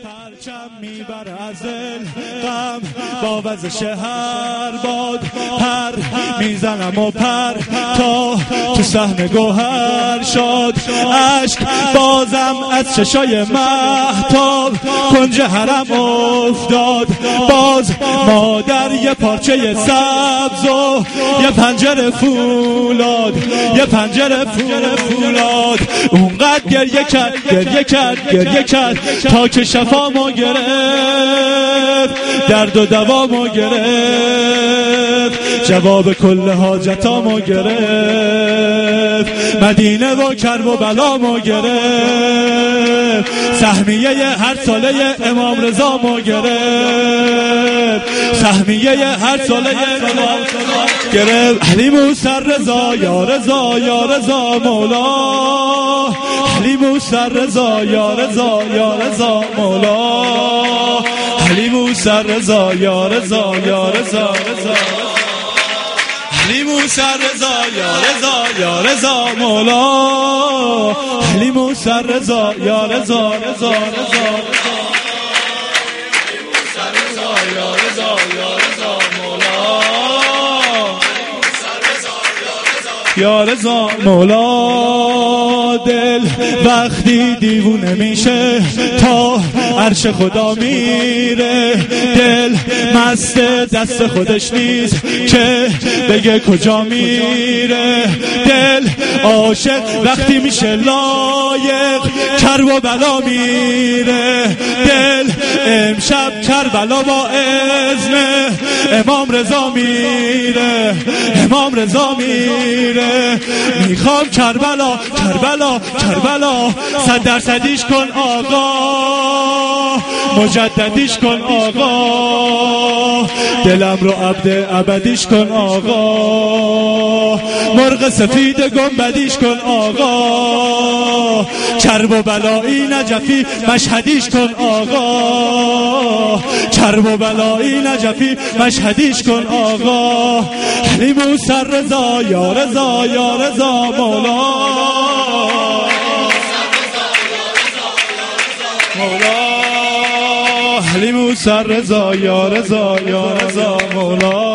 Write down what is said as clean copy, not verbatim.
پرچم میبره از غم با وزش هر باد پر میزنم و پر تا تو صحن گوهر شد عشق بازم از چشای مهتاب کنج حرم افتاد باز مادر یه پارچه سبز و یه پنجره فولاد اونقدر گریه کرد تا که شفامو گرفت درد و دوامو گرفت جواب کل حاجتامو گرفت مدینه و کرب و بلامو گرفت سهمیه هر ساله امام رضامو گرفت علی موسی رضا یا رضا یا رضا مولا علی موسی رضا یا رضا یا رضا مولا علی موسی رضا یا رضا یا رضا علی موسی رضا یا رضا یا رضا مولا علی موسی رضا یا رضا یا رضا مولا دل وقتی دیوونه میشه تا عرش خدا میره دل مست دست خودش نیست که بگه کجا میره دل عاشق وقتی میشه لایق کرب و بلا میره دل امشب کربلا با اذن امام رضا میره میخوام کربلا 100% کن آقا مجددیش کن آقا دلم رو عبد ابدیش کن آقا مرغ سفید گنبدیش کن آقا کرب و بلایی نجفی مشهدیش کن آقا کرب و بلایی نجفی مشهدیش کن آقا علی موسی رضا یا رضا یا رضا مولا علی موسی رضا یا رضا یا رضا مولا